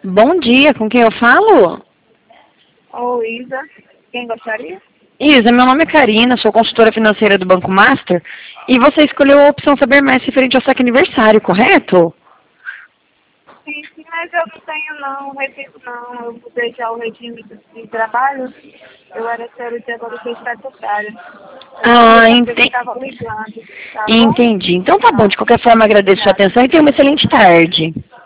Bom dia, com quem eu falo? Oi, Isa. Quem gostaria? Isa, meu nome é Karina, sou consultora financeira do Banco Master e você escolheu a opção Saber Mais referente ao saque aniversário, correto? Sim, mas eu não tenho não, repito não. Eu mudei já o regime de trabalho. Eu era CLT, agora eu sou estatutária. Eu não Ah, sabia porque você estava ligando, tá bom? entendi. Então tá bom, de qualquer forma agradeço a sua Obrigada. atenção e tenha uma excelente tarde.